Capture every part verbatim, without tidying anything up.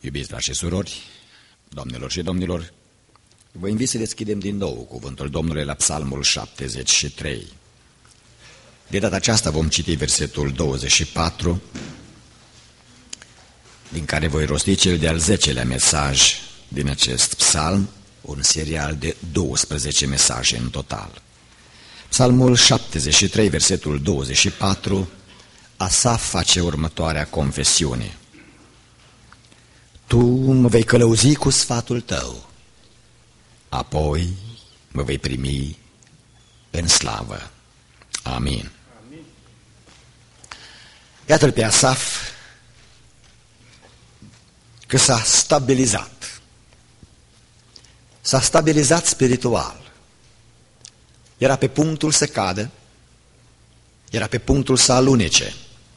Iubiți frați și surori, doamnelor și domnilor, vă invit să deschidem din nou cuvântul Domnului la Psalmul șaptezeci și trei. De data aceasta vom citi versetul douăzeci și patru, din care voi rosti cel de-al zecelea mesaj din acest psalm, un serial de douăsprezece mesaje în total. Psalmul șaptezeci și trei, versetul douăzeci și patru, Asaf face următoarea confesiune. Tu mă vei călăuzi cu sfatul tău, apoi mă vei primi în slavă. Amin. Amin. Iată-l pe Asaf că s-a stabilizat. S-a stabilizat spiritual. Era pe punctul să cadă, era pe punctul să alunece,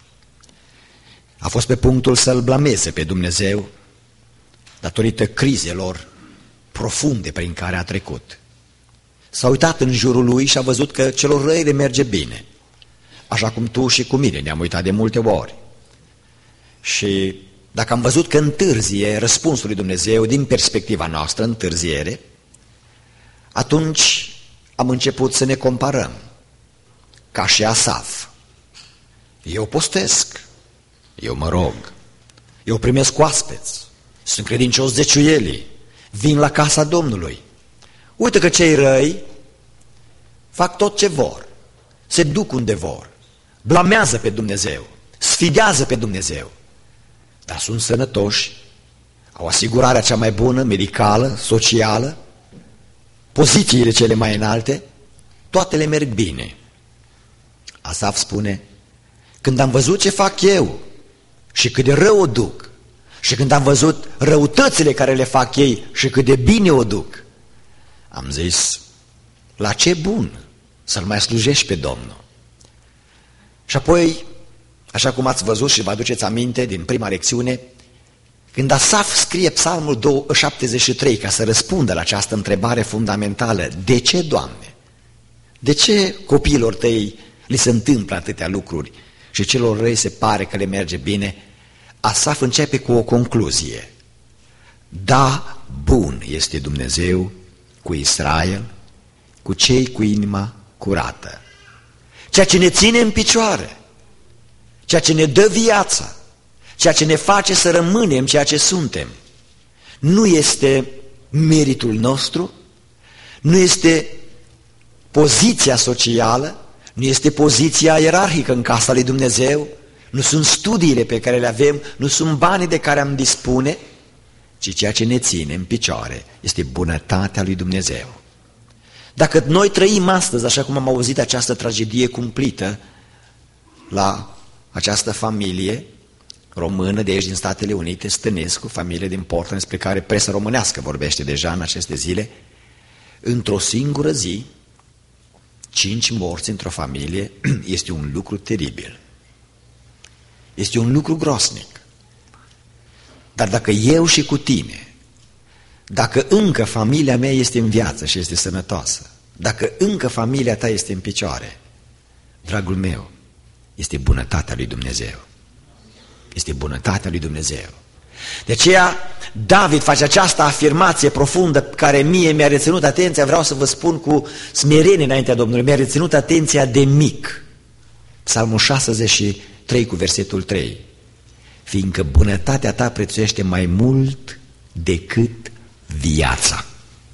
a fost pe punctul să-L blameze pe Dumnezeu datorită crizelor profunde prin care a trecut. S-a uitat în jurul lui și a văzut că celor răi le merge bine, așa cum tu și cu mine ne-am uitat de multe ori. Și dacă am văzut că întârzie răspunsul lui Dumnezeu din perspectiva noastră, întârziere, atunci am început să ne comparăm, ca și Asaf. Eu postesc, eu mă rog, eu primesc oaspeți, sunt credincios zeciuielii, vin la casa Domnului. Uite că cei răi fac tot ce vor, se duc unde vor, blamează pe Dumnezeu, sfidează pe Dumnezeu, dar sunt sănătoși, au asigurarea cea mai bună, medicală, socială, pozițiile cele mai înalte, toate le merg bine. Asaf spune, când am văzut ce fac eu și cât de rău o duc, și când am văzut răutățile care le fac ei și cât de bine o duc, am zis, la ce bun să-L mai slujești pe Domnul. Și apoi, așa cum ați văzut și vă aduceți aminte din prima lecțiune, când Asaf scrie psalmul șaptezeci și trei ca să răspundă la această întrebare fundamentală, de ce, Doamne? De ce copiilor tăi li se întâmplă atâtea lucruri și celor răi se pare că le merge bine? Asaf începe cu o concluzie. Da, bun este Dumnezeu cu Israel, cu cei cu inima curată. Ceea ce ne ține în picioare, ceea ce ne dă viața, ceea ce ne face să rămânem ceea ce suntem, nu este meritul nostru, nu este poziția socială, nu este poziția ierarhică în casa lui Dumnezeu, nu sunt studiile pe care le avem, nu sunt banii de care am dispune, ci ceea ce ne ține în picioare este bunătatea lui Dumnezeu. Dacă noi trăim astăzi, așa cum am auzit această tragedie cumplită la această familie română de aici din Statele Unite, Stănescu, familie din Portland, despre care presa românească vorbește deja în aceste zile, într-o singură zi, cinci morți într-o familie, este un lucru teribil. Este un lucru groasnic. Dar dacă eu și cu tine, dacă încă familia mea este în viață și este sănătoasă, dacă încă familia ta este în picioare, dragul meu, este bunătatea lui Dumnezeu. Este bunătatea lui Dumnezeu. De aceea David face această afirmație profundă care mie mi-a reținut atenția, vreau să vă spun cu smerenie înaintea Domnului, mi-a reținut atenția de mic. Psalmul șaptezeci și trei cu versetul trei. Fiindcă bunătatea ta prețuiește mai mult decât viața.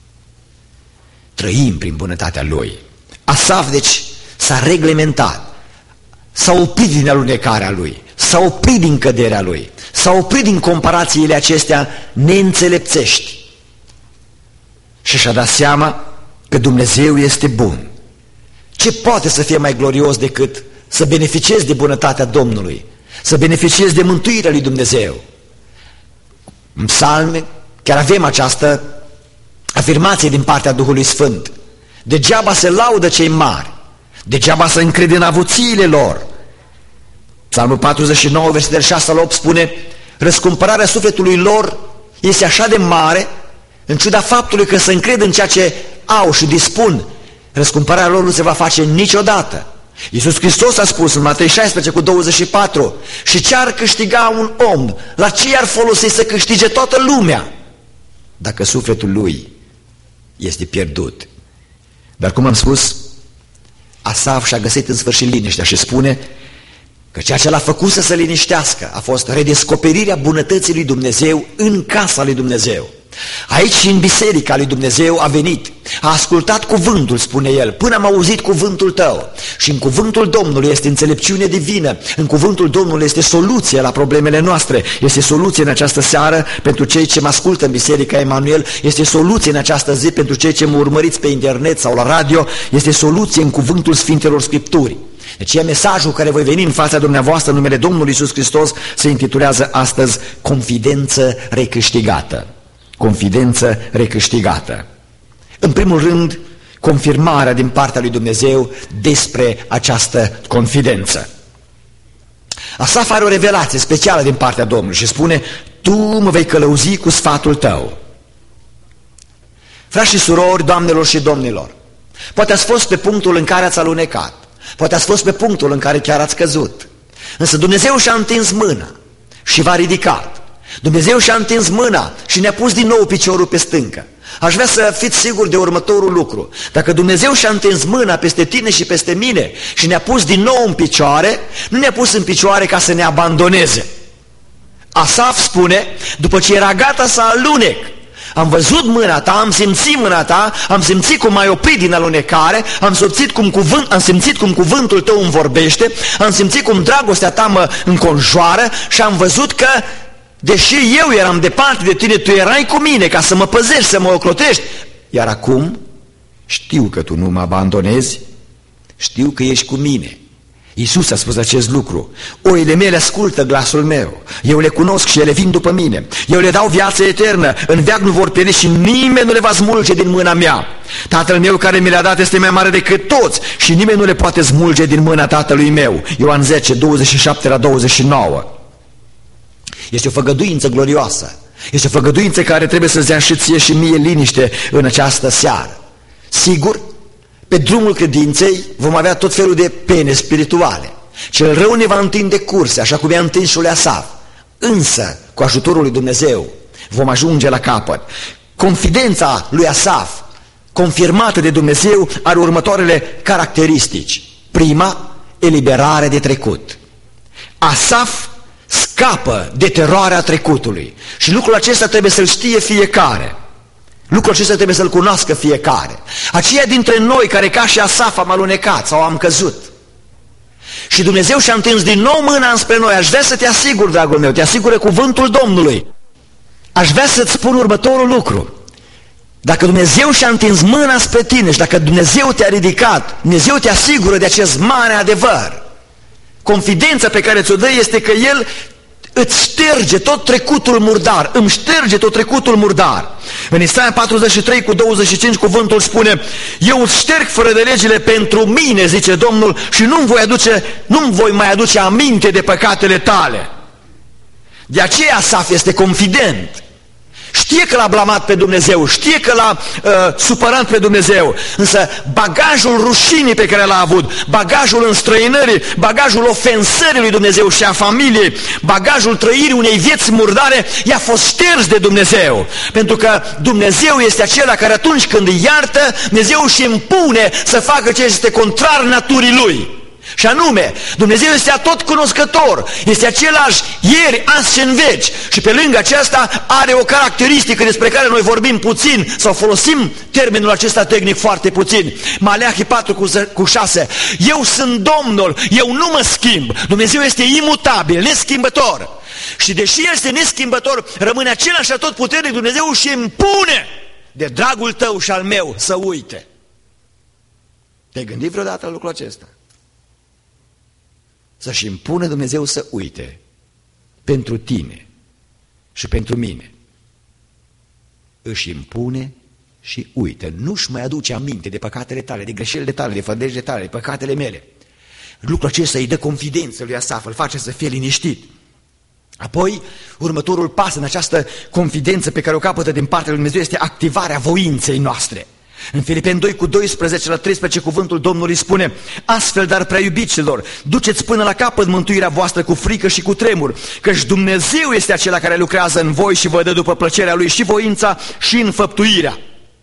Trăim prin bunătatea Lui. Asaf, deci, s-a reglementat, s-a oprit din alunecarea lui, s-a oprit din căderea lui, s-a oprit din comparațiile acestea neînțelepțești și și-a dat seama că Dumnezeu este bun. Ce poate să fie mai glorios decât să beneficiezi de bunătatea Domnului, să beneficiezi de mântuirea lui Dumnezeu? În psalme chiar avem această afirmație din partea Duhului Sfânt. Degeaba se laudă cei mari, degeaba se încrede în avuțiile lor. Psalmul patruzeci și nouă, versetele șase la opt spune, răscumpărarea sufletului lor este așa de mare, în ciuda faptului că se încred în ceea ce au și dispun, răscumpărarea lor nu se va face niciodată. Iisus Hristos a spus în Matei șaisprezece cu douăzeci și patru: și ce ar câștiga un om? La ce ar folosi să câștige toată lumea dacă sufletul lui este pierdut? Dar cum am spus, Asaf și-a găsit în sfârșit liniștea și spune că ceea ce l-a făcut să se liniștească a fost redescoperirea bunătății lui Dumnezeu în casa lui Dumnezeu. Aici și în biserica lui Dumnezeu a venit, a ascultat cuvântul, spune el, până am auzit cuvântul tău. Și în cuvântul Domnului este înțelepciune divină, în cuvântul Domnului este soluție la problemele noastre, este soluție în această seară pentru cei ce mă ascultă în Biserica Emanuel, este soluție în această zi pentru cei ce mă urmăriți pe internet sau la radio, este soluție în cuvântul Sfintelor Scripturii. Deci e mesajul care voi veni în fața dumneavoastră în numele Domnului Iisus Hristos, se intitulează astăzi Confidență recâștigată. Confidență recâștigată. În primul rând, confirmarea din partea lui Dumnezeu despre această confidență. Asaf are o revelație specială din partea Domnului și spune: tu mă vei călăuzi cu sfatul tău. Frați și surori, doamnelor și domnilor, poate ați fost pe punctul în care ați alunecat, poate ați fost pe punctul în care chiar ați căzut, însă Dumnezeu și-a întins mâna și v-a ridicat. Dumnezeu și-a întins mâna și ne-a pus din nou piciorul pe stâncă. Aș vrea să fiți siguri de următorul lucru: dacă Dumnezeu și-a întins mâna peste tine și peste mine și ne-a pus din nou în picioare, nu ne-a pus în picioare ca să ne abandoneze. Asaf spune, după ce era gata să alunec, am văzut mâna ta, am simțit mâna ta, am simțit cum m-ai oprit din alunecare, am simțit cum, cuvânt, am simțit cum cuvântul tău îmi vorbește, am simțit cum dragostea ta mă înconjoară și am văzut că deși eu eram departe de tine, tu erai cu mine ca să mă păzești, să mă ocrotești. Iar acum știu că tu nu mă abandonezi, știu că ești cu mine. Iisus a spus acest lucru: oile mele ascultă glasul meu, eu le cunosc și ele vin după mine, eu le dau viață eternă, în veac nu vor pieri și nimeni nu le va smulge din mâna mea. Tatăl meu care mi le-a dat este mai mare decât toți și nimeni nu le poate smulge din mâna Tatălui meu. Ioan zece, douăzeci și șapte la douăzeci și nouă. Este o făgăduință glorioasă, este o făgăduință care trebuie să-ți dea și ție și mie liniște în această seară. Sigur, pe drumul credinței vom avea tot felul de pene spirituale. Cel rău ne va întinde curse, așa cum i-a întins și lui Asaf. Însă, cu ajutorul lui Dumnezeu, vom ajunge la capăt. Confidența lui Asaf, confirmată de Dumnezeu, are următoarele caracteristici. Prima, eliberare de trecut. Asaf scapă de teroarea trecutului și lucrul acesta trebuie să-l știe fiecare. Lucrul acesta trebuie să-l cunoască fiecare. Aceia dintre noi care ca și Asaf am alunecat sau am căzut și Dumnezeu și-a întins din nou mâna înspre noi, aș vrea să te asigur, dragul meu, te asigură cuvântul Domnului. Aș vrea să-ți spun următorul lucru: dacă Dumnezeu și-a întins mâna spre tine și dacă Dumnezeu te-a ridicat, Dumnezeu te asigură de acest mare adevăr. Confidența pe care ți-o dă este că El îți șterge tot trecutul murdar, îmi șterge tot trecutul murdar. În Isaia patruzeci și trei cu douăzeci și cinci cuvântul spune: eu îți șterg fără de legile pentru mine, zice Domnul, și nu-mi voi, aduce, nu-mi voi mai aduce aminte de păcatele tale. De aceea Asaf este confident. Știe că l-a blamat pe Dumnezeu, știe că l-a uh, supărat pe Dumnezeu, însă bagajul rușinii pe care l-a avut, bagajul înstrăinării, bagajul ofensării lui Dumnezeu și a familiei, bagajul trăirii unei vieți murdare, i-a fost șters de Dumnezeu. Pentru că Dumnezeu este acela care atunci când îi iartă, Dumnezeu își impune să facă ce este contrar naturii Lui. Și anume, Dumnezeu este atotcunoscător, este același ieri, azi și în veci. Și pe lângă aceasta are o caracteristică despre care noi vorbim puțin sau folosim termenul acesta tehnic foarte puțin. Maleahi patru cu șase. Eu sunt Domnul, eu nu mă schimb. Dumnezeu este imutabil, neschimbător. Și deși El este neschimbător, rămâne același atotputernic. Dumnezeu și impune de dragul tău și al meu să uite. Te-ai gândit vreodată la lucrul acesta? Să-și impune Dumnezeu să uite pentru tine și pentru mine. Își impune și uite. Nu-și mai aduce aminte de păcatele tale, de greșelile tale, de fădejile tale, de păcatele mele. Lucrul acesta îi dă confidență lui Asaf, îl face să fie liniștit. Apoi, următorul pas în această confidență pe care o capătă din partea lui Dumnezeu este activarea voinței noastre. În Filipeni doi cu doisprezece la treisprezece cuvântul Domnului spune: astfel, dar prea iubiților, duceți până la capăt mântuirea voastră cu frică și cu tremur, căci Dumnezeu este acela care lucrează în voi și vă dă după plăcerea Lui și voința și înfăptuirea.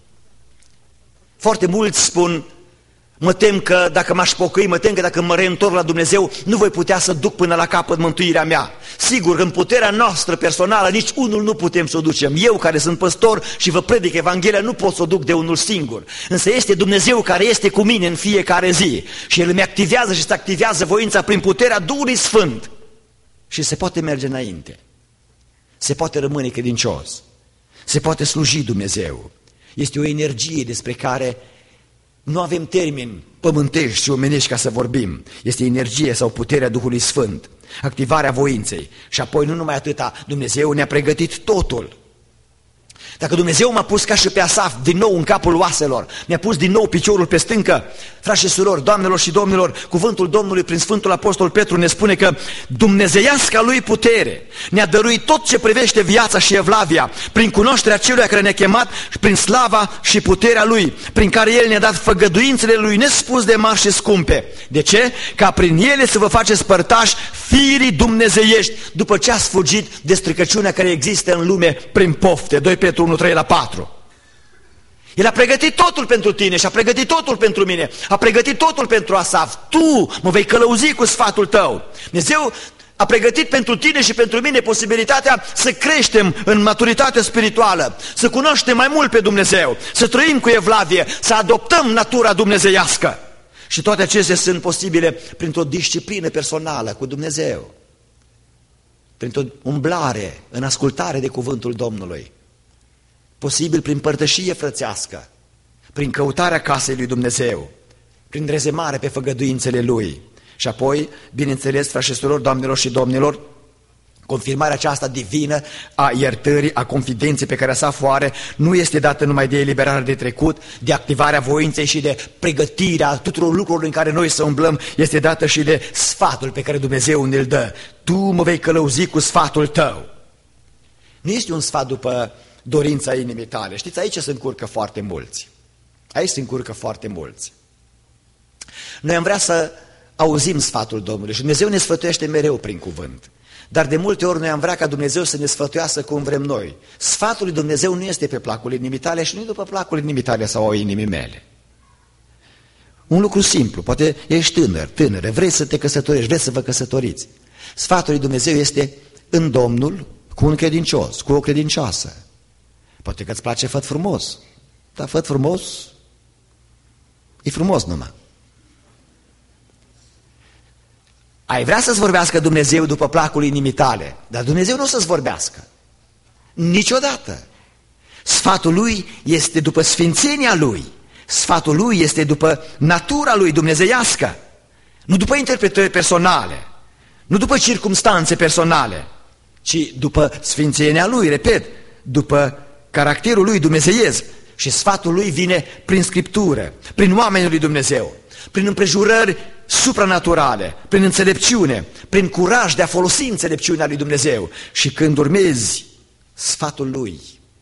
Foarte mulți spun: mă tem că dacă m-aș pocăi, mă tem că dacă mă reîntorc la Dumnezeu, nu voi putea să duc până la capăt mântuirea mea. Sigur, în puterea noastră personală, nici unul nu putem să o ducem. Eu, care sunt păstor și vă predic Evanghelia, nu pot să o duc de unul singur. Însă este Dumnezeu care este cu mine în fiecare zi și El îmi activează și se activează voința prin puterea Duhului Sfânt. Și se poate merge înainte. Se poate rămâne credincios. Se poate sluji Dumnezeu. Este o energie despre care nu avem termeni pământești și omenești ca să vorbim. Este energie sau puterea Duhului Sfânt, activarea voinței. Și apoi nu numai atâta, Dumnezeu ne-a pregătit totul. Dacă Dumnezeu m-a pus ca și pe Asaf din nou în capul oaselor, mi-a pus din nou piciorul pe stâncă, frați și surori, doamnelor și domnilor, cuvântul Domnului prin Sfântul Apostol Petru ne spune că dumnezeiasca Lui putere ne-a dăruit tot ce privește viața și evlavia, prin cunoașterea Celui care ne-a chemat și prin slava și puterea Lui, prin care El ne-a dat făgăduințele Lui nespus de mari și scumpe. De ce? Ca prin ele să vă faceți părtași firii dumnezeiești, după ce ați fugit de stricăciunea care există în lume prin pofte. doi Petru unu, trei la patru. El a pregătit totul pentru tine și a pregătit totul pentru mine, a pregătit totul pentru Asaf. Tu mă vei călăuzi cu sfatul tău. Dumnezeu a pregătit pentru tine și pentru mine posibilitatea să creștem în maturitate spirituală, să cunoaștem mai mult pe Dumnezeu, să trăim cu evlavie, să adoptăm natura dumnezeiască. Și toate acestea sunt posibile printr-o disciplină personală cu Dumnezeu, printr-o umblare în ascultare de cuvântul Domnului, posibil prin părtășie frățească, prin căutarea casei lui Dumnezeu, prin rezemare pe făgăduințele Lui. Și apoi, bineînțeles, frați și surori, doamnelor și domnilor, confirmarea aceasta divină a iertării, a confidenței pe care Asaf o are, nu este dată numai de eliberarea de trecut, de activarea voinței și de pregătirea tuturor lucrurilor în care noi să umblăm, este dată și de sfatul pe care Dumnezeu ne-l dă. Tu mă vei călăuzi cu sfatul tău. Nu este un sfat după dorința inimii tale. Știți, aici se încurcă foarte mulți. Aici se încurcă foarte mulți. Noi am vrea să auzim sfatul Domnului și Dumnezeu ne sfătuiește mereu prin cuvânt. Dar de multe ori noi am vrea ca Dumnezeu să ne sfătuiască cum vrem noi. Sfatul lui Dumnezeu nu este pe placul inimii tale și nu după placul inimii tale sau a inimii mele. Un lucru simplu, poate ești tânăr, tânără, vrei să te căsătorești, vrei să vă căsătoriți. Sfatul lui Dumnezeu este în Domnul cu un credincios, cu o credincioasă. Poate că îți place făt frumos, dar făt frumos e frumos numai. Ai vrea să-ți vorbească Dumnezeu după placul inimii tale, dar Dumnezeu nu o să-ți vorbească. Niciodată. Sfatul Lui este după sfințenia Lui. Sfatul Lui este după natura Lui dumnezeiască. Nu după interpretări personale, nu după circumstanțe personale, ci după sfințenia Lui, repet, după caracterul Lui dumnezeiesc. Și sfatul Lui vine prin Scriptură, prin oamenii lui Dumnezeu, prin împrejurări supranaturale, prin înțelepciune, prin curaj de a folosi înțelepciunea lui Dumnezeu. Și când urmezi sfatul Lui,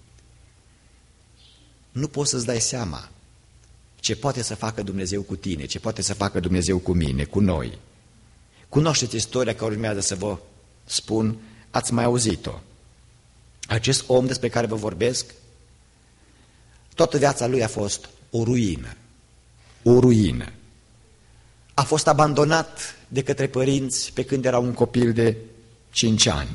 nu poți să-ți dai seama ce poate să facă Dumnezeu cu tine, ce poate să facă Dumnezeu cu mine, cu noi. Cunoașteți istoria care urmează să vă spun, ați mai auzit-o. Acest om despre care vă vorbesc, toată viața lui a fost o ruină, o ruină. A fost abandonat de către părinți pe când era un copil de cinci ani.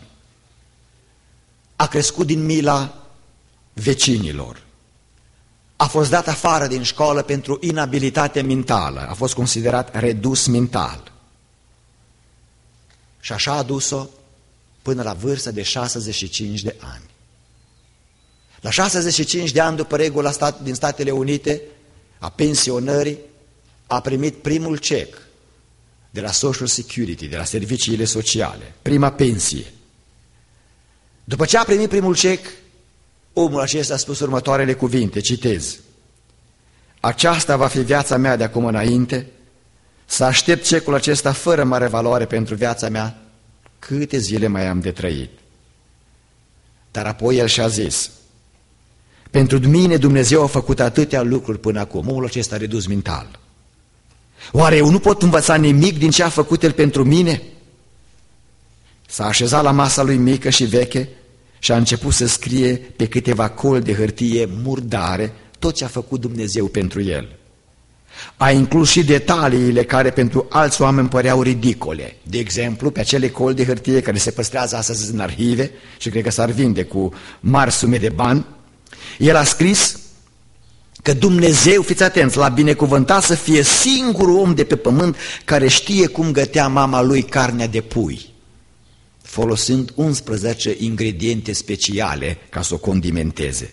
A crescut din mila vecinilor. A fost dat afară din școală pentru inabilitate mentală. A fost considerat redus mental. Și așa a dus-o până la vârsta de șaizeci și cinci de ani. La șaizeci și cinci de ani, după regula stat, din Statele Unite, a pensionării, a primit primul cec de la Social Security, de la serviciile sociale, prima pensie. După ce a primit primul cec, omul acesta a spus următoarele cuvinte, citez: aceasta va fi viața mea de acum înainte, să aștept cecul acesta fără mare valoare pentru viața mea, câte zile mai am de trăit. Dar apoi el și-a zis: Pentru mine Dumnezeu a făcut atâtea lucruri până acum. Omul acesta a redus mental. Oare eu nu pot învăța nimic din ce a făcut El pentru mine? S-a așezat la masa lui mică și veche și a început să scrie pe câteva coli de hârtie murdare tot ce a făcut Dumnezeu pentru el. A inclus și detaliile care pentru alți oameni păreau ridicole. De exemplu, pe acele coli de hârtie care se păstrează astăzi în arhive și cred că s-ar vinde cu mari sume de bani, el a scris că Dumnezeu, fiți atenți, l-a binecuvântat să fie singurul om de pe pământ care știe cum gătea mama lui carnea de pui, folosind unsprezece ingrediente speciale ca să o condimenteze.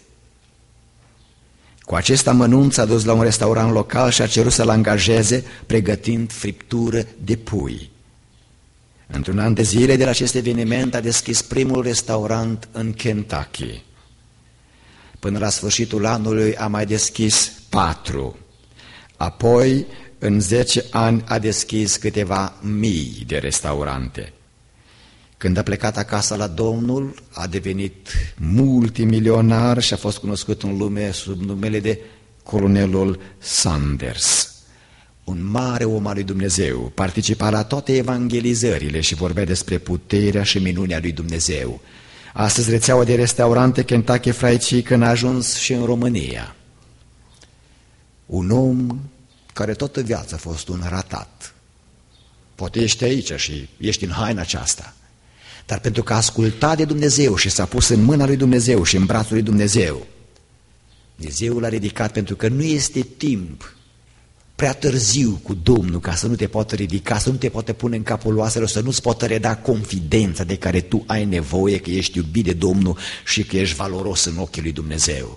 Cu acest amănunt s-a dus la un restaurant local și a cerut să-l angajeze pregătind friptură de pui. Într-un an de zile de la acest eveniment a deschis primul restaurant în Kentucky. Până la sfârșitul anului a mai deschis patru. Apoi, în zece ani, a deschis câteva mii de restaurante. Când a plecat acasă la Domnul, a devenit multimilionar și a fost cunoscut în lume sub numele de Colonelul Sanders. Un mare om al lui Dumnezeu, participa la toate evangelizările și vorbea despre puterea și minunea lui Dumnezeu. Astăzi rețeaua de restaurante Kentucky Fried Chicken a ajuns și în România. Un om care toată viața a fost un ratat. Poate ești aici și ești în haina aceasta, dar pentru că a ascultat de Dumnezeu și s-a pus în mâna lui Dumnezeu și în brațul lui Dumnezeu, Dumnezeu l-a ridicat, pentru că nu este timp prea târziu cu Domnul ca să nu te poată ridica, să nu te poată pune în capul oaselor, să nu-ți poată reda confidența de care tu ai nevoie, că ești iubit de Domnul și că ești valoros în ochii lui Dumnezeu.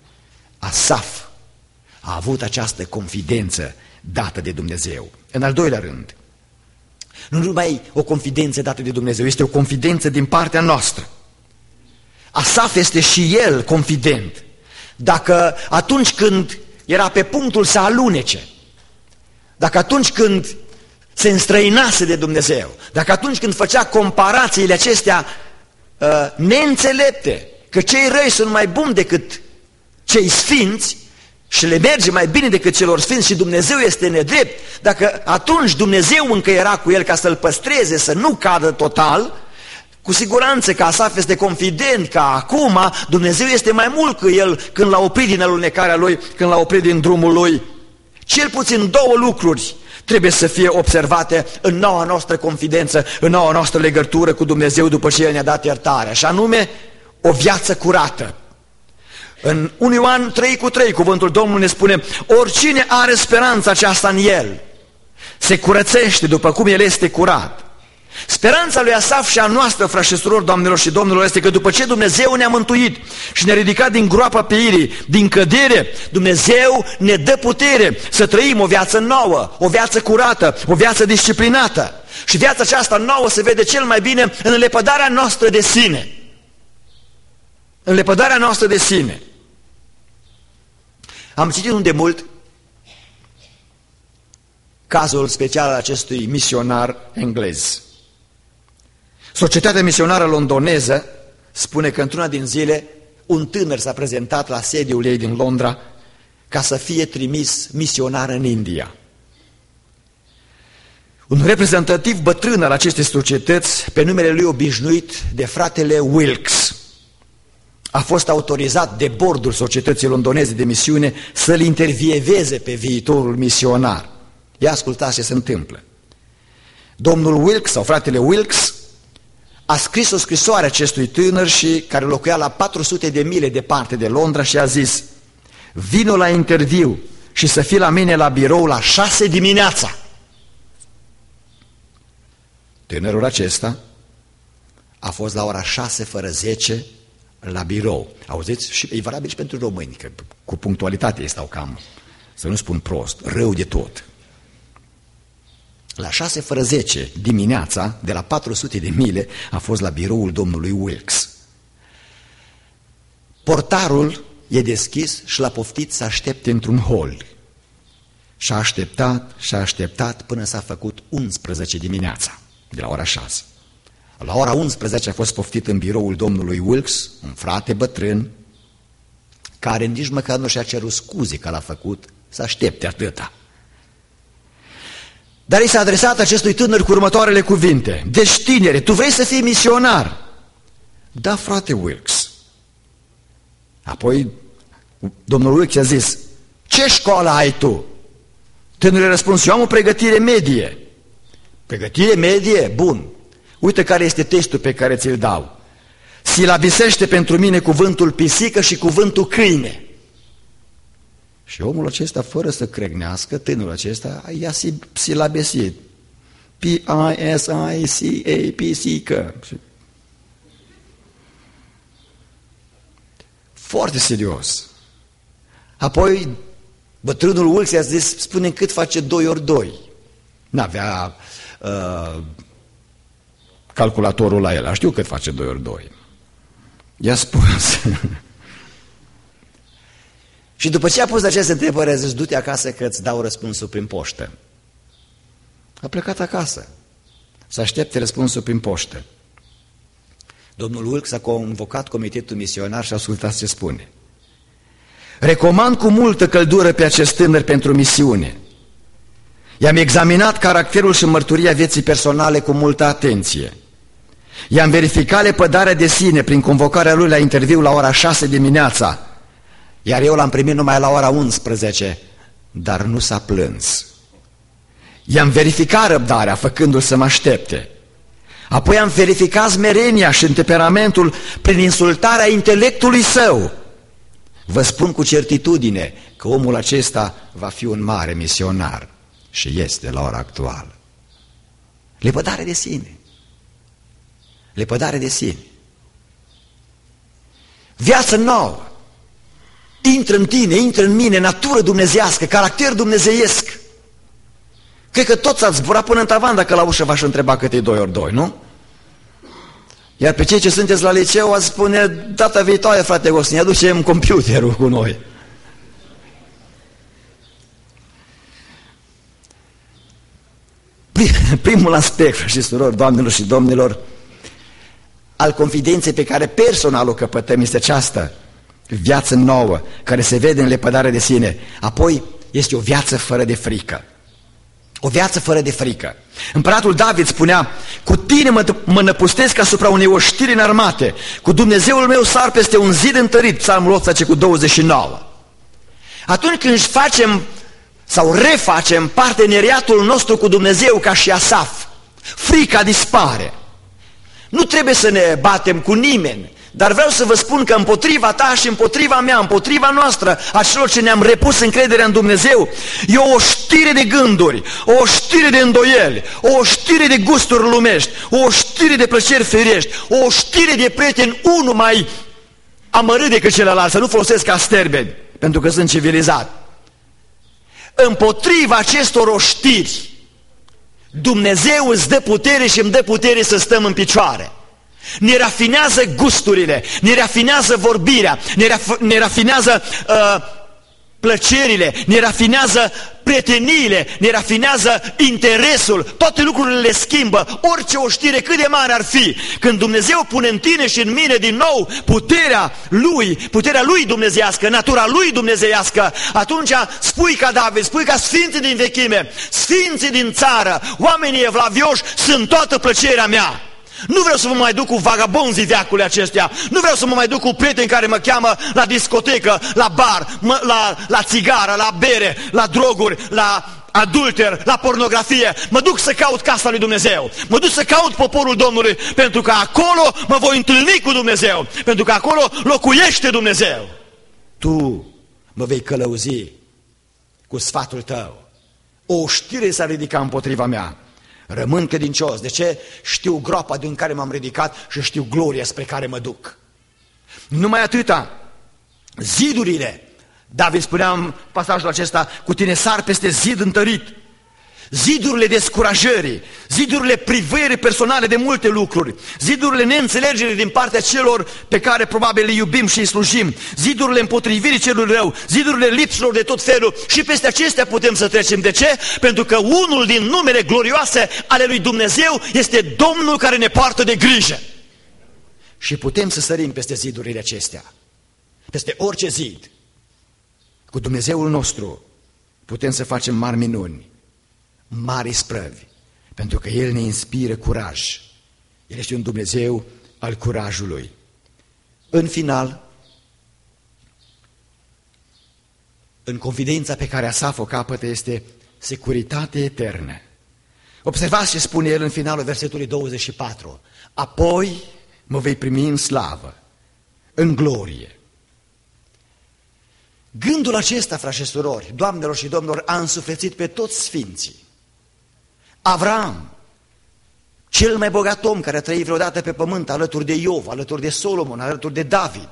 Asaf a avut această confidență dată de Dumnezeu. În al doilea rând, nu numai o confidență dată de Dumnezeu, este o confidență din partea noastră. Asaf este și el confident. Dacă atunci când era pe punctul să alunece, dacă atunci când se înstrăinase de Dumnezeu, dacă atunci când făcea comparațiile acestea uh, neînțelepte, că cei răi sunt mai buni decât cei sfinți și le merge mai bine decât celor sfinți și Dumnezeu este nedrept, dacă atunci Dumnezeu încă era cu el ca să-l păstreze, să nu cadă total, cu siguranță că Asaf este confident că acum Dumnezeu este mai mult că el când l-a oprit din alunecarea lui, când l-a oprit din drumul lui. Cel puțin două lucruri trebuie să fie observate în noua noastră confidență, în noua noastră legătură cu Dumnezeu după ce El ne-a dat iertarea, și anume o viață curată. În unu Ioan trei cu trei, cuvântul Domnului ne spune: oricine are speranța aceasta în El se curățește după cum El este curat. Speranța lui Asaf și a noastră, frați și surori, doamnelor și domnilor, este că după ce Dumnezeu ne-a mântuit și ne-a ridicat din groapa peirii, din cădere, Dumnezeu ne dă putere să trăim o viață nouă, o viață curată, o viață disciplinată. Și viața aceasta nouă se vede cel mai bine în lepădarea noastră de sine. În lepădarea noastră de sine. Am citit undemult cazul special al acestui misionar englez. Societatea misionară londoneză spune că într-una din zile un tânăr s-a prezentat la sediul ei din Londra ca să fie trimis misionar în India. Un reprezentativ bătrân al acestei societăți, pe numele lui obișnuit de fratele Wilkes, a fost autorizat de bordul Societății Londoneze de Misiune să-l intervieveze pe viitorul misionar. Ia ascultați ce se întâmplă. Domnul Wilkes, sau fratele Wilkes, a scris o scrisoare acestui tânăr și care locuia la patru sute de mile departe de Londra și a zis: vino la interviu și să fii la mine la birou la șase dimineața. Tânărul acesta a fost la ora șase fără zece la birou. Auziți? Și e valabil și pentru români, că cu punctualitate stau cam, să nu spun prost, rău de tot. La șase fără zece dimineața, de la patru sute de mile, a fost la biroul domnului Wilkes. Portarul e deschis și l-a poftit să aștepte într-un hol. Și-a așteptat, și-a așteptat până s-a făcut unsprezece dimineața, de la ora șase. La ora unsprezece a fost poftit în biroul domnului Wilkes, un frate bătrân, care nici măcar nu și-a cerut scuze că l-a făcut, să aștepte atâta. Dar i s-a adresat acestui tânăr cu următoarele cuvinte: deci, tinere, tu vrei să fii misionar? Da, frate Wilkes. Apoi domnul Wilkes a zis: ce școală ai tu? Tânărul a răspuns: eu am o pregătire medie. Pregătire medie? Bun. Uite care este testul pe care ți-l dau. Silabisește pentru mine cuvântul pisică și cuvântul câine. Și omul acesta, fără să cregnească, tânărul acesta, i-a silabesit. P I S I C A, pisică. Foarte serios. Apoi bătrânul Wilkes i-a zis: spune cât face doi ori doi. N-avea uh, calculatorul la el, știu cât face doi ori doi. I-a spus. Și după ce a pus aceste întrebări, a zis: du-te acasă că îți dau răspunsul prin poștă. A plecat acasă să aștepte răspunsul prin poștă. Domnul Wilkes a convocat comitetul misionar și a ascultat ce spune. Recomand cu multă căldură pe acest tânăr pentru misiune. I-am examinat caracterul și mărturia vieții personale cu multă atenție. I-am verificat lepădarea de sine prin convocarea lui la interviu la ora șase dimineața, iar eu l-am primit numai la ora unsprezece, dar nu s-a plâns. I-am verificat răbdarea, făcându-l să mă aștepte. Apoi am verificat smerenia și temperamentul prin insultarea intelectului său. Vă spun cu certitudine că omul acesta va fi un mare misionar și este la ora actuală. Lepădare de sine. Lepădare de sine. Viață nouă. Intră în tine, intră în mine, natură dumnezeiască, caracter dumnezeiesc. Cred că toți ați zburat până în tavan dacă la ușă v-aș întreba cât e doi ori doi, nu? Iar pe cei ce sunteți la liceu ați spune: data viitoare, frate, o să ne aducem computerul cu noi. Primul aspect, frate și surori, doamnelor și domnilor, al confidenței pe care personal o căpătăm este aceasta: viață nouă, care se vede în lepădare de sine. Apoi este o viață fără de frică. O viață fără de frică. Împăratul David spunea: cu tine mă, mă năpustesc asupra unei oștiri înarmate, cu Dumnezeul meu sar peste un zid întărit, Psalmul optsprezece cu douăzeci și nouă. Atunci când facem sau refacem parteneriatul nostru cu Dumnezeu ca și Asaf, frica dispare. Nu trebuie să ne batem cu nimeni, dar vreau să vă spun că împotriva ta și împotriva mea, împotriva noastră, a celor ce ne-am repus încrederea în Dumnezeu, e o știre de gânduri, o știre de îndoieli, o știre de gusturi lumești, o știre de plăceri firești, o știre de prieteni, unul mai amărât decât celălalt, să nu folosesc ca sterben, pentru că sunt civilizat. Împotriva acestor oștiri, Dumnezeu îți dă putere și îmi dă putere să stăm în picioare. Ne rafinează gusturile, ne rafinează vorbirea, ne, raf ne rafinează uh, plăcerile, ne rafinează prieteniile, ne rafinează interesul, toate lucrurile le schimbă, orice o știre cât de mare ar fi. Când Dumnezeu pune în tine și în mine din nou puterea Lui, puterea Lui dumnezeiască, natura Lui dumnezeiască, atunci spui ca David, spui ca sfinții din vechime, sfinții din țară, oamenii evlavioși, sunt toată plăcerea mea. Nu vreau să mă mai duc cu vagabonzii veacului acestea, nu vreau să mă mai duc cu prieteni care mă cheamă la discotecă, la bar, mă, la, la țigară, la bere, la droguri, la adulter, la pornografie. Mă duc să caut casa lui Dumnezeu, mă duc să caut poporul Domnului, pentru că acolo mă voi întâlni cu Dumnezeu, pentru că acolo locuiește Dumnezeu. Tu mă vei călăuzi cu sfatul tău. O știre s-a ridicat împotriva mea. Rămân credincios. De ce? Știu groapa din care m-am ridicat și știu gloria spre care mă duc. Numai atâta. Zidurile. David spunea în pasajul acesta: cu tine sar peste zid întărit. Zidurile descurajării, zidurile privării personale de multe lucruri, zidurile neînțelegerii din partea celor pe care probabil îi iubim și îi slujim, zidurile împotrivirii celui rău, zidurile lipsurilor de tot felul, și peste acestea putem să trecem. De ce? Pentru că unul din numele glorioase ale lui Dumnezeu este Domnul care ne poartă de grijă. Și putem să sărim peste zidurile acestea. peste orice zid. Cu Dumnezeul nostru putem să facem mari minuni, mari sprăvi, pentru că El ne inspiră curaj. El este un Dumnezeu al curajului. În final, în confidența pe care Asaf o capătă este securitate eternă. Observați ce spune el în finalul versetului douăzeci și patru. Apoi mă vei primi în slavă, în glorie. Gândul acesta, frați și surori, doamnelor și domnilor, a însuflețit pe toți sfinții. Avram, cel mai bogat om care a trăit vreodată pe pământ, alături de Iov, alături de Solomon, alături de David,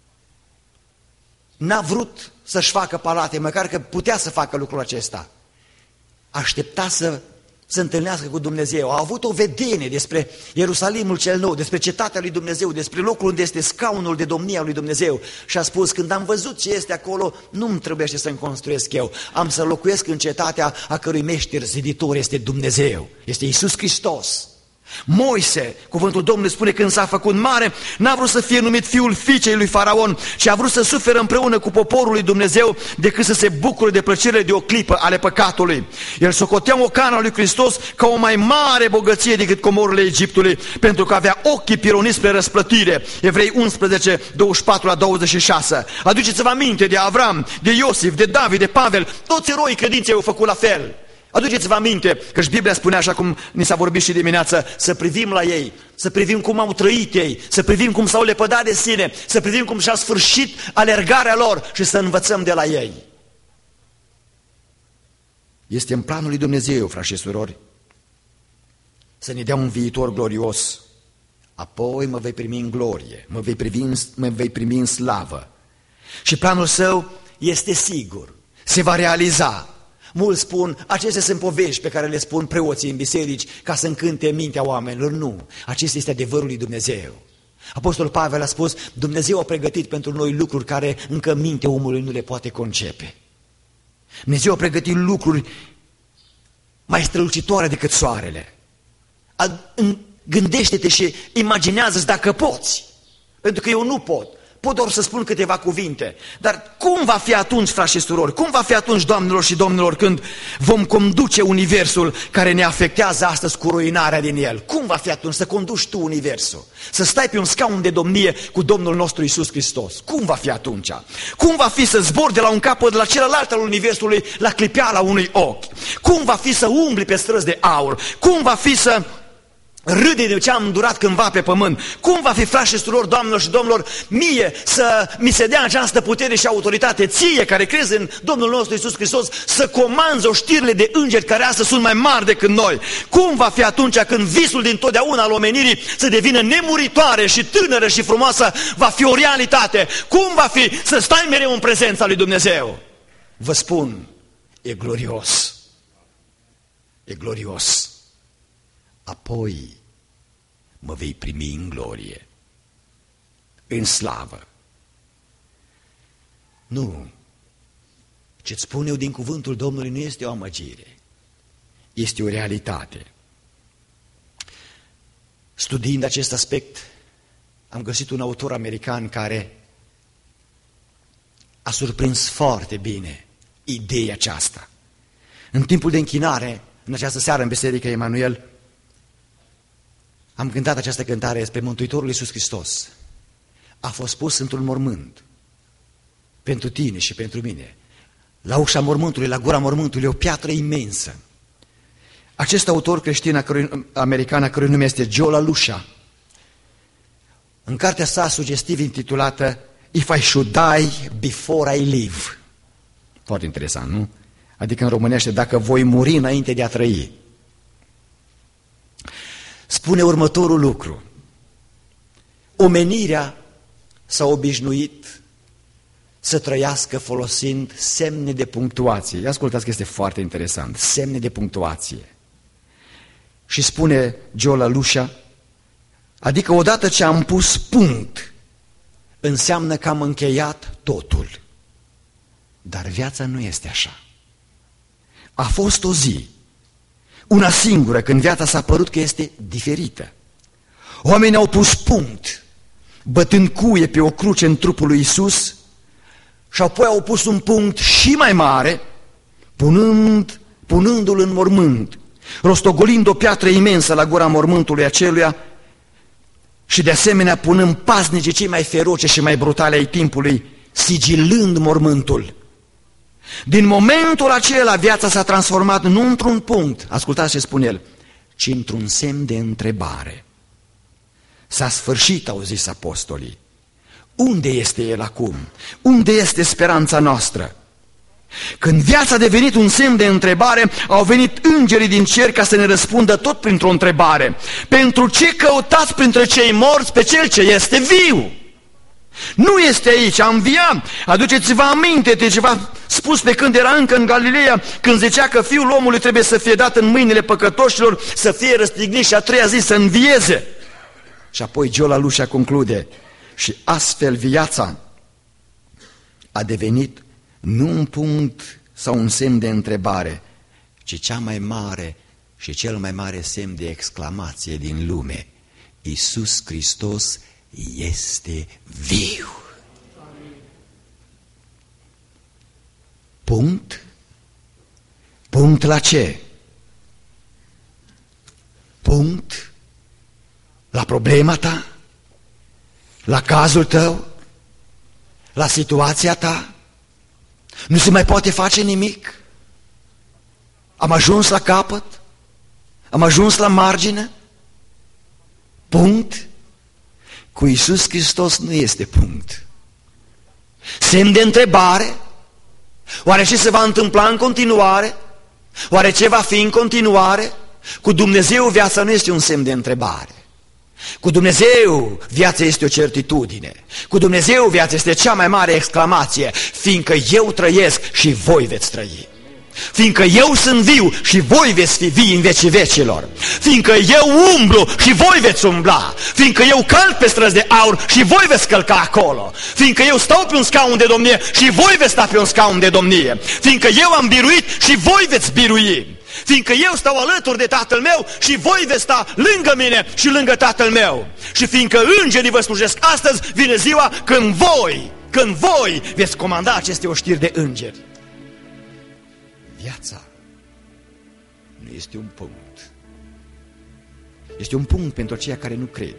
n-a vrut să-și facă palate, măcar că putea să facă lucrul acesta. Aștepta să se întâlnească cu Dumnezeu. A avut o vedenie despre Ierusalimul cel nou, despre cetatea lui Dumnezeu, despre locul unde este scaunul de domnie al lui Dumnezeu. Și a spus, când am văzut ce este acolo, nu-mi trebuie să-mi construiesc eu. Am să locuiesc în cetatea a cărui meșter ziditor este Dumnezeu. Este Iisus Hristos. Moise, cuvântul Domnului spune, când s-a făcut mare, n-a vrut să fie numit fiul fiicei lui Faraon, ci a vrut să sufere împreună cu poporul lui Dumnezeu, decât să se bucure de plăcerile de o clipă ale păcatului. El socotea mocana lui Hristos ca o mai mare bogăție decât comorurile Egiptului, pentru că avea ochii pironiți spre răsplătire. Evrei unsprezece, douăzeci și patru la douăzeci și șase. Aduceți-vă aminte de Avram, de Iosif, de David, de Pavel, toți eroii credinței au făcut la fel. Aduceți-vă aminte, căci Biblia spune, așa cum ni s-a vorbit și dimineața, să privim la ei, să privim cum au trăit ei, să privim cum s-au lepădat de sine, să privim cum și-a sfârșit alergarea lor și să învățăm de la ei. Este în planul lui Dumnezeu, frați și surori, să ne dea un viitor glorios. Apoi mă vei primi în glorie, mă vei primi, mă vei primi în slavă. Și planul său este sigur, se va realiza. Mulți spun, acestea sunt povești pe care le spun preoții în biserici ca să încânte mintea oamenilor. Nu, acesta este adevărul lui Dumnezeu. Apostolul Pavel a spus, Dumnezeu a pregătit pentru noi lucruri care încă mintea omului nu le poate concepe. Dumnezeu a pregătit lucruri mai strălucitoare decât soarele. Gândește-te și imaginează-ți dacă poți, pentru că eu nu pot. Pot doar să spun câteva cuvinte, dar cum va fi atunci, frați și surori, cum va fi atunci, doamnelor și domnilor, când vom conduce universul care ne afectează astăzi cu ruinarea din el? Cum va fi atunci să conduci tu universul? Să stai pe un scaun de domnie cu Domnul nostru Iisus Hristos? Cum va fi atunci? Cum va fi să zbori de la un capăt la celălalt al universului la clipeala unui ochi? Cum va fi să umbli pe străzi de aur? Cum va fi să râde de ce am îndurat cândva pe pământ? Cum va fi, frați și surori, doamnelor și domnilor, mie să mi se dea această putere și autoritate, ție care crezi în Domnul nostru Iisus Hristos, să comanzi oștirile de îngeri care astăzi sunt mai mari decât noi? Cum va fi atunci când visul din totdeauna al omenirii să devină nemuritoare și tânără și frumoasă, va fi o realitate? Cum va fi să stai mereu în prezența lui Dumnezeu? Vă spun, e glorios. E glorios. Apoi mă vei primi în glorie, în slavă. Nu, ce-ți spun eu din cuvântul Domnului nu este o amăgire, este o realitate. Studiind acest aspect, am găsit un autor american care a surprins foarte bine ideea aceasta. În timpul de închinare, în această seară în Biserica Emanuel, am cântat această cântare despre Mântuitorul Iisus Hristos. A fost pus într-un mormânt pentru tine și pentru mine. La ușa mormântului, la gura mormântului, o piatră imensă. Acest autor creștin american, a cărui nume este Joe LaLuscia, în cartea sa sugestiv intitulată If I Should Die Before I Live. Foarte interesant, nu? Adică în românește, dacă voi muri înainte de a trăi. Spune următorul lucru. Omenirea s-a obișnuit să trăiască folosind semne de punctuație. Ascultați că este foarte interesant. Semne de punctuație. Și spune Joe LaLuscia, adică odată ce am pus punct, înseamnă că am încheiat totul. Dar viața nu este așa. A fost o zi, una singură, când viața s-a părut că este diferită. Oamenii au pus punct, bătând cuie pe o cruce în trupul lui Iisus și apoi au pus un punct și mai mare, punând, punându-l în mormânt, rostogolind o piatră imensă la gura mormântului aceluia și de asemenea punând paznicii cei mai feroce și mai brutale ai timpului, sigilând mormântul. Din momentul acela viața s-a transformat nu într-un punct, ascultați ce spune el, ci într-un semn de întrebare. S-a sfârșit, au zis apostolii. Unde este el acum? Unde este speranța noastră? Când viața a devenit un semn de întrebare, au venit îngerii din cer ca să ne răspundă tot printr-o întrebare. Pentru ce căutați printre cei morți pe cel ce este viu? Nu este aici, a înviat. Aduceți-vă aminte de ceva spus pe când era încă în Galileea, când zicea că Fiul omului trebuie să fie dat în mâinile păcătoșilor, să fie răstignit și a treia zi să învieze. Și apoi Giola Lușa conclude, și astfel viața a devenit nu un punct sau un semn de întrebare, ci cea mai mare și cel mai mare semn de exclamație din lume. Iisus Hristos este viu. Punct? Punct la ce? Punct la problema ta? La cazul tău? La situația ta? Nu se mai poate face nimic? Am ajuns la capăt? Am ajuns la margine? Punct? Cu Iisus Hristos nu este punct. Semn de întrebare? Oare ce se va întâmpla în continuare? Oare ce va fi în continuare? Cu Dumnezeu viața nu este un semn de întrebare. Cu Dumnezeu viața este o certitudine. Cu Dumnezeu viața este cea mai mare exclamație, fiindcă eu trăiesc și voi veți trăi. Fiindcă eu sunt viu și voi veți fi vii în vecii vecilor. Fiindcă eu umblu și voi veți umbla. Fiindcă eu calc pe străzi de aur și voi veți călca acolo. Fiindcă eu stau pe un scaun de domnie și voi veți sta pe un scaun de domnie. Fiindcă eu am biruit și voi veți birui. Fiindcă eu stau alături de Tatăl meu și voi veți sta lângă mine și lângă Tatăl meu. Și fiindcă îngerii vă slujesc astăzi, vine ziua când voi, când voi veți comanda aceste oștiri de îngeri. Viața nu este un punct. Este un punct pentru aceia care nu cred.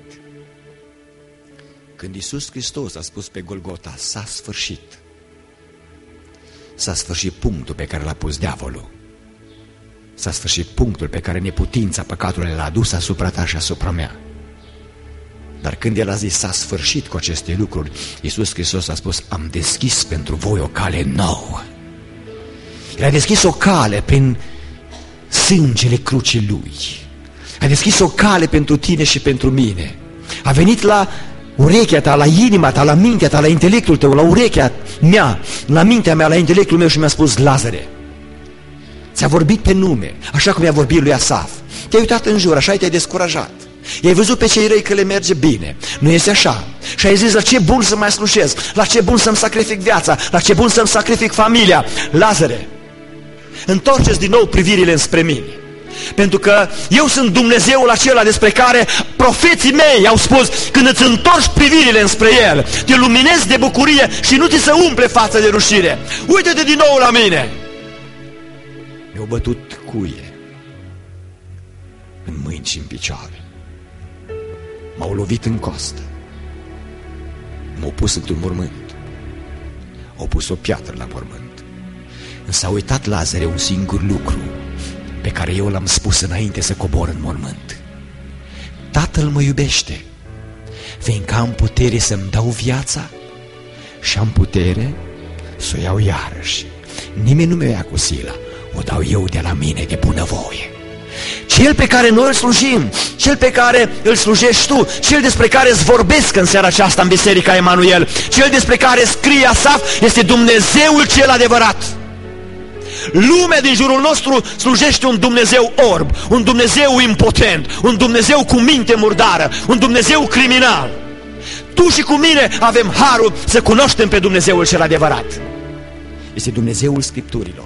Când Iisus Hristos a spus pe Golgota, s-a sfârșit, s-a sfârșit punctul pe care l-a pus diavolul. S-a sfârșit punctul pe care neputința păcatului l-a adus asupra ta și asupra mea. Dar când El a zis s-a sfârșit cu aceste lucruri, Iisus Hristos a spus, am deschis pentru voi o cale nouă. El a deschis o cale prin sângele crucii Lui. A deschis o cale pentru tine și pentru mine. A venit la urechea ta, la inima ta, la mintea ta, la intelectul tău, la urechea mea, la mintea mea, la intelectul meu și mi-a spus, Lazare, ți-a vorbit pe nume, așa cum i-a vorbit lui Asaf. Te-ai uitat în jur, așa te-ai descurajat. I-ai văzut pe cei răi că le merge bine. Nu este așa. Și ai zis, la ce bun să mai slujesc, la ce bun să-mi sacrific viața, la ce bun să-mi sacrific familia. Lazare, întorceți din nou privirile înspre mine. Pentru că eu sunt Dumnezeul acela despre care profeții mei au spus, când îți întorci privirile înspre El, te luminezi de bucurie și nu ți se umple fața de rușine. Uite-te din nou la mine. Mi-au bătut cuie în mâini și în picioare. M-au lovit în costă. M-au pus într-un mormânt. Au pus o piatră la mormânt. Însă a uitat Lazare un singur lucru pe care eu l-am spus înainte să cobor în mormânt. Tatăl mă iubește, fiindcă am putere să-mi dau viața și am putere să o iau iarăși. Nimeni nu mi-o ia cu sila, o dau eu de la mine de bunăvoie. Cel pe care noi îl slujim, cel pe care îl slujești tu, cel despre care îți vorbesc în seara aceasta în Biserica Emanuel, cel despre care scrie Asaf, este Dumnezeul cel adevărat. Lumea din jurul nostru slujește un Dumnezeu orb, un Dumnezeu impotent, un Dumnezeu cu minte murdară, un Dumnezeu criminal. Tu și cu mine avem harul să cunoaștem pe Dumnezeul cel adevărat. Este Dumnezeul Scripturilor.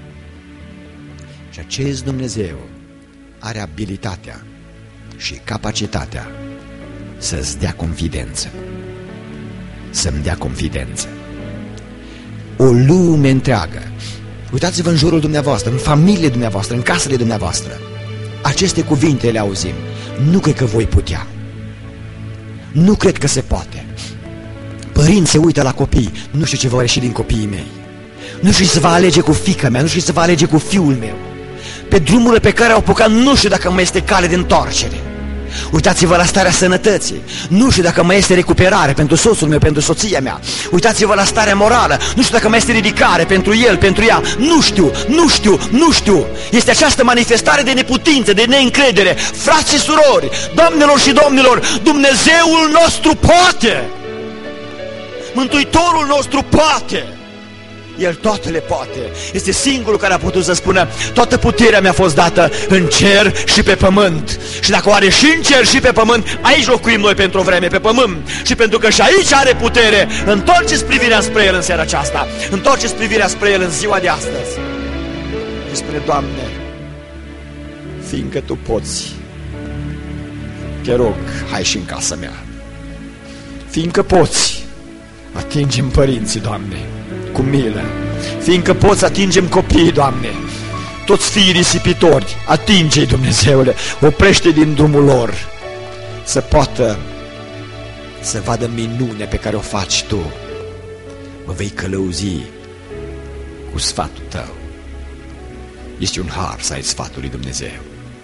Și acest Dumnezeu are abilitatea și capacitatea să-ți dea confidență. Să-mi dea confidență. o lume întreagă. Uitați-vă în jurul dumneavoastră, în familiile dumneavoastră, în casele dumneavoastră. Aceste cuvinte le auzim. Nu cred că voi putea. Nu cred că se poate. Părinți se uită la copii. Nu știu ce va ieși din copiii mei. Nu știu ce se va alege cu fiica mea. Nu știu ce se va alege cu fiul meu. Pe drumurile pe care au apucat, nu știu dacă mai este cale de întoarcere. Uitați-vă la starea sănătății. Nu știu dacă mai este recuperare pentru soțul meu, pentru soția mea. Uitați-vă la starea morală. Nu știu dacă mai este ridicare pentru el, pentru ea. Nu știu, nu știu, nu știu. Este această manifestare de neputință, de neîncredere. Frați și surori, doamnelor și domnilor, Dumnezeul nostru poate. Mântuitorul nostru poate. El toate le poate. Este singurul care a putut să spună: toată puterea mi-a fost dată în cer și pe pământ. Și dacă o are și în cer și pe pământ, aici locuim noi pentru o vreme, pe pământ. Și pentru că și aici are putere, întoarceți privirea spre El în seara aceasta. Întoarceți privirea spre El în ziua de astăzi. Și spune: Doamne, fiindcă Tu poți, te rog, hai și în casa mea. Fiindcă poți, atingem părinții, Doamne, cu milă. Fiindcă poți, atingem copiii, Doamne, toți fiii risipitori, atinge-i, Dumnezeule, oprește din drumul lor, să poată să vadă minune pe care o faci Tu. Mă vei călăuzi cu sfatul Tău. Este un har să ai sfatul lui Dumnezeu.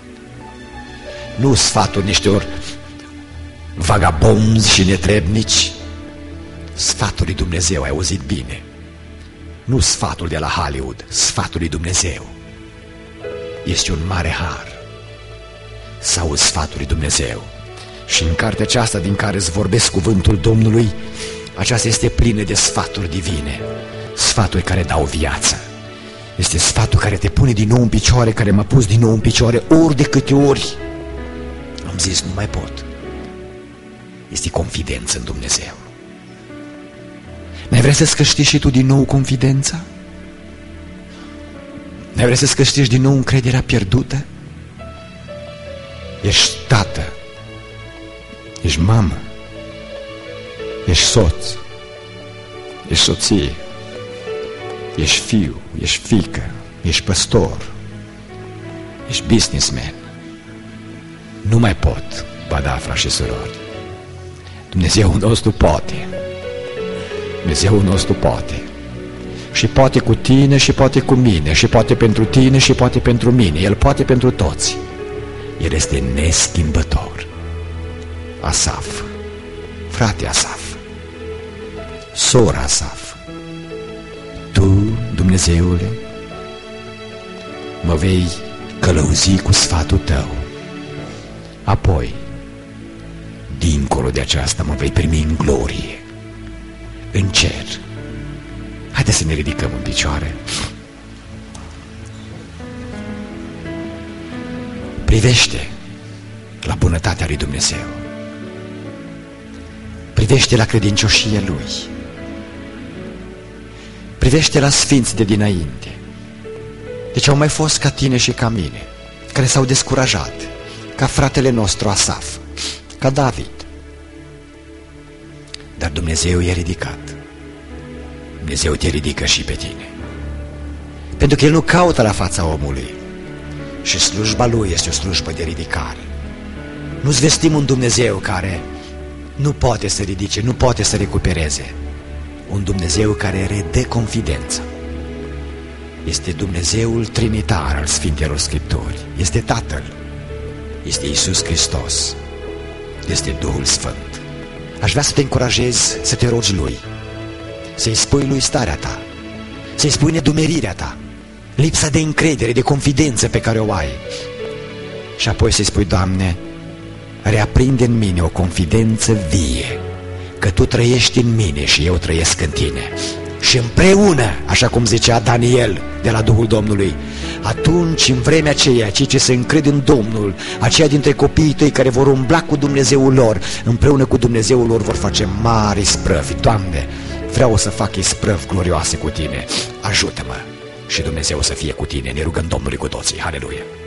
Nu sfatul niște ori vagabonzi și netrebnici. Sfatul lui Dumnezeu, ai auzit bine. Nu sfatul de la Hollywood, sfatul lui Dumnezeu. Este un mare har să auzi sfatul lui Dumnezeu. Și în cartea aceasta din care îți vorbesc cuvântul Domnului, aceasta este plină de sfaturi divine. Sfaturi care dau viață. Este sfatul care te pune din nou în picioare, care m-a pus din nou în picioare ori de câte ori am zis: nu mai pot. Este confidență în Dumnezeu. N-ai vrea să-ți câștigi și tu din nou confidența? N-ai vrea să-ți câștigi din nou încrederea pierdută? Ești tată, ești mamă, ești soț, ești soție, ești fiu, ești fiică, ești păstor, ești businessman. Nu mai pot, ba da, frați și surori. Dumnezeul nostru poate. Dumnezeul nostru poate. Și poate cu tine și poate cu mine. Și poate pentru tine și poate pentru mine. El poate pentru toți. El este neschimbător. Asaf, frate Asaf, sora Asaf, Tu, Dumnezeule, mă vei călăuzi cu sfatul Tău. Apoi, dincolo de aceasta, mă vei primi în glorie, în cer. Haideți să ne ridicăm în picioare. Privește la bunătatea lui Dumnezeu. Privește la credincioșia Lui. Privește la sfinți de dinainte. Deci au mai fost ca tine și ca mine, care s-au descurajat, ca fratele nostru Asaf, ca David. Dar Dumnezeu i-a ridicat. Dumnezeu te ridică și pe tine. Pentru că El nu caută la fața omului. Și slujba Lui este o slujbă de ridicare. Nu-ți vestim un Dumnezeu care nu poate să ridice, nu poate să recupereze. Un Dumnezeu care redă confidență. Este Dumnezeul trinitar al Sfintelor Scripturi. Este Tatăl. Este Iisus Hristos. Este Duhul Sfânt. Aș vrea să te încurajez să te rogi Lui, să-i spui Lui starea ta, să-i spui nedumerirea ta, lipsa de încredere, de confidență pe care o ai. Și apoi să-i spui: Doamne, reaprinde în mine o confidență vie, că Tu trăiești în mine și eu trăiesc în Tine. Și împreună, așa cum zicea Daniel de la Duhul Domnului, atunci, în vremea aceea, cei ce se încred în Domnul, aceia dintre copiii Tăi care vor umbla cu Dumnezeul lor, împreună cu Dumnezeul lor vor face mari isprăvi. Doamne, vreau să fac isprăvi glorioase cu Tine. Ajută-mă și Dumnezeu să fie cu Tine. Ne rugăm Domnului cu toții. Haleluia!